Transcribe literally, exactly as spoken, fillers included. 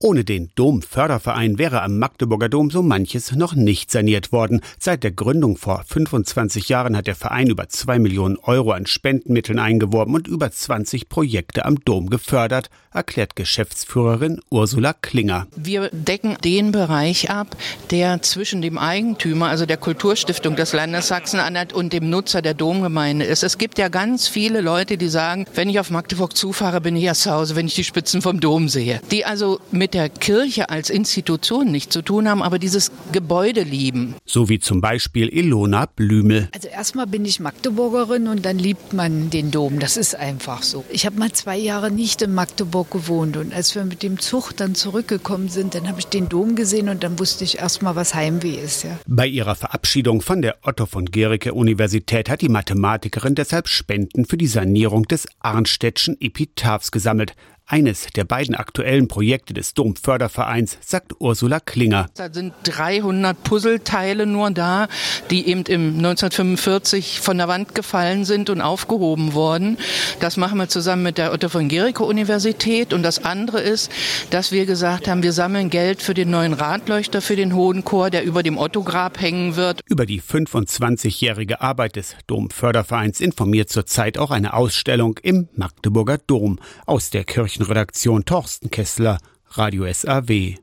Ohne den Domförderverein wäre am Magdeburger Dom so manches noch nicht saniert worden. Seit der Gründung vor fünfundzwanzig Jahren hat der Verein über zwei Millionen Euro an Spendenmitteln eingeworben und über zwanzig Projekte am Dom gefördert, erklärt Geschäftsführerin Ursula Klinger. Wir decken den Bereich ab, der zwischen dem Eigentümer, also der Kulturstiftung des Landes Sachsen-Anhalt, und dem Nutzer der Domgemeinde ist. Es gibt ja ganz viele Leute, die sagen, wenn ich auf Magdeburg zufahre, bin ich erst zu Hause, wenn ich die Spitzen vom Dom sehe. Die also mit der Kirche als Institution nichts zu tun haben, aber dieses Gebäude lieben. So wie zum Beispiel Ilona Blümel. Also erstmal bin ich Magdeburgerin und dann liebt man den Dom. Das ist einfach so. Ich habe mal zwei Jahre nicht in Magdeburg gewohnt und als wir mit dem Zug dann zurückgekommen sind, dann habe ich den Dom gesehen und dann wusste ich erstmal, was Heimweh ist. Ja. Bei ihrer Verabschiedung von der Otto von Guericke Universität hat die Mathematikerin deshalb Spenden für die Sanierung des Arnstädtschen Epitaphs gesammelt. Eines der beiden aktuellen Projekte des Domfördervereins, sagt Ursula Klinger. Da sind dreihundert Puzzleteile nur da, die eben im neunzehnhundertfünfundvierzig von der Wand gefallen sind und aufgehoben wurden. Das machen wir zusammen mit der Otto von Guericke Universität. Und das andere ist, dass wir gesagt haben, wir sammeln Geld für den neuen Radleuchter für den Hohen Chor, der über dem Otto-Grab hängen wird. Über die fünfundzwanzigjährige Arbeit des Domfördervereins informiert zurzeit auch eine Ausstellung im Magdeburger Dom. Aus der Kirchenredaktion Thorsten Kessler, Radio S A W.